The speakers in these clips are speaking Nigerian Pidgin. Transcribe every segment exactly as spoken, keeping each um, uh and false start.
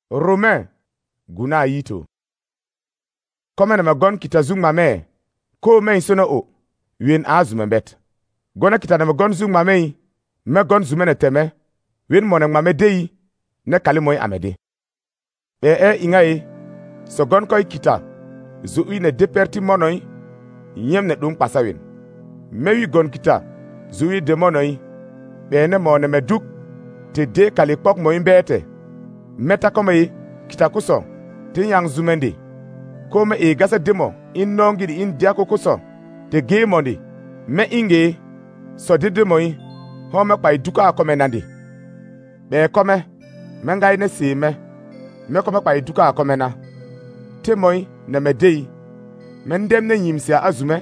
Romain guna yito. Kome na magon kita zung mame ko men sono o win azume bet. Gona kita na magon zung mame me gon zume na teme win mo na mame dei ne kalimoy amede. E e ingai so gon koy kita zu wi ne deperti monoy nyem ne dum pasawin. Me wi gon kita zu wi de monoy be ne mo ne meduk te de kali pok mo imbete. Meta kome kita kuso tin yang zumende kome e gasa demo in nongi di in diako kuso te ge mondi me inge so de demo yi home kwa iduka kome nandi be kome me ngai ne si me me kome kwa iduka kome na te moi na medei me ndem ne yimsia azume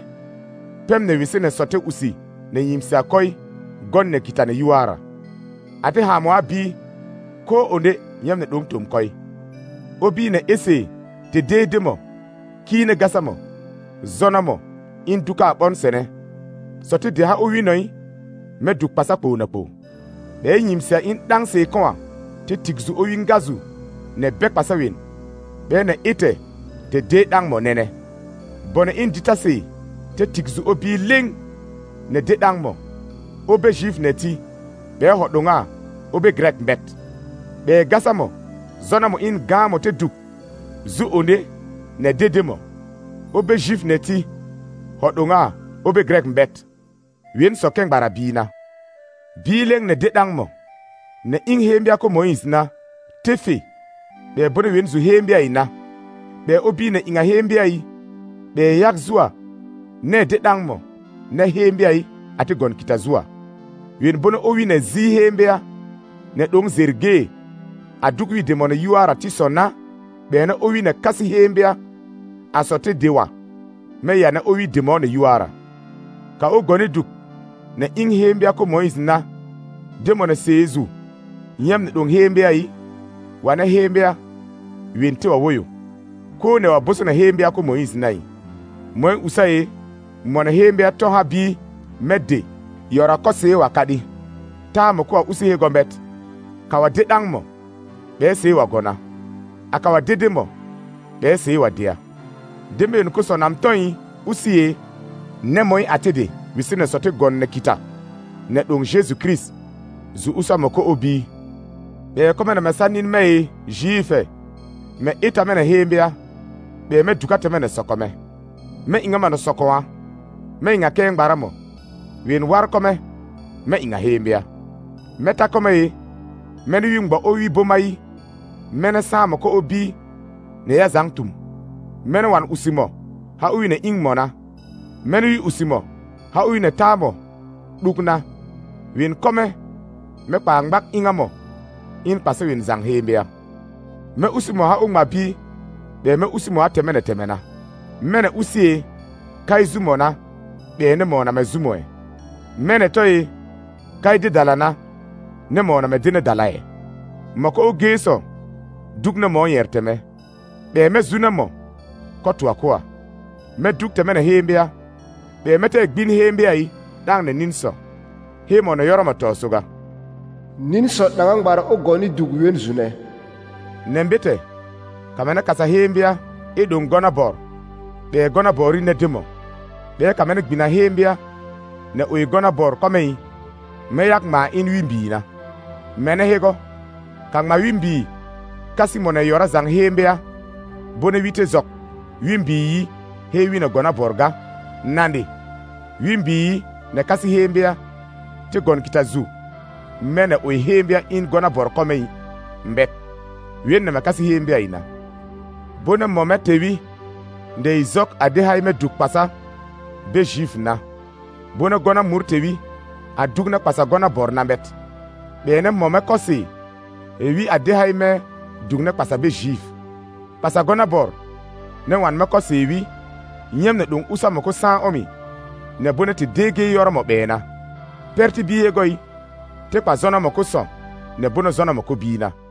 pem ne wisi ne sote usi ne yimsia koi gon ne kita ne yuara ate ha mo abi ko onde nyam ne dum tum koi obi ne ese te dede mo ki ne gasa mo zona mo in duka bon sene so te de ha owi noi me duk pasa po na po be nyimsia in dang se kon te tigzu owi ngazu ne bek pasa win be ne ite te de dang mo nene bone in ditase te tigzu obi ling ne de dang mo obe jif ne ti be hodonga obe grek bet be gasa mo zona mo in gamo te duk zu one ne dede mo obe jif ne ti hodonga obe grek mbet wien so ken bara bina bileng ne dedang mo ne in hembia ko moins na tefe be bone wien zu hembia ina be obi ne inga hembia yi be yak zua ne dedang mo ne hembia yi ate gon kita zua wien bone owi ne zi hembia ne dong zerge adukwi demone yuara tisona be na owi ne kasi hembia asote dewa me ya na owi demone yuara ka ogone duk na in hembia ko mois na demone sezu nyam ne dong hembia yi wana hembia wente wa woyo ko ne wa boso na hembia ko mois nai mo usaye mo na hembia to ha bi medde yora ko se wakadi ta mo ko usihe gombet ka wa dedang mo be se wa gona aka wa dede mo be se wa dia deme nko so nam ton usie ne moy atede wisi ne sote gon ne kita ne don Jesus Christ zu usa moko obi be ko me na mesanin me jife me ita me na hembia be me dukate me ne sokome me ingama no sokowa me inga ken baramo win war kome me inga hembia meta kome meni wingba owi bomai mene sama ko obi ne ya zangtum mene wan usimo ha uwi ne ingmona mene wi usimo ha uwi ne tamo dukna win kome me pa ngbak ingamo in pase win zang hembia me usimo ha ungma bi de me usimo ha temene temena mene usie kai zumona be ne mona me zumoe mene toy kai de dalana ne mo na me dine dalaye mako ogeso duk na mo yerteme be me zuna mo kotu akwa me duk teme na hembia be mete gbin hembia yi dang ne ninso he mo na yoro matosuga ninso dangang bara ogoni duk wen zune nembete kamena kasa hembia edum gona bor be gona bori ne demo be kamena gbina hembia ne oy gona bor komei me yak ma in wimbi na mene hego kang ma wimbi kasi mona yora zang hembia bone wite zok wimbi yi he wina gona borga nandi wimbi yi ne kasi hembia te gon kita zu mene o hembia in gona bor komei mbet wien na kasi hembia ina bone momete wi nde zok ade hay me duk pasa be jif na bone gona murtewi aduk na pasa gona bor na mbet bene mome kosi ewi ade hay me dugne pasa be jif pasa gona bor ne wan me kosi ewi nyem ne dun usa moko san omi ne bone te dege yoro mo bena perti biye goy te pa zona moko so ne bone zona moko bina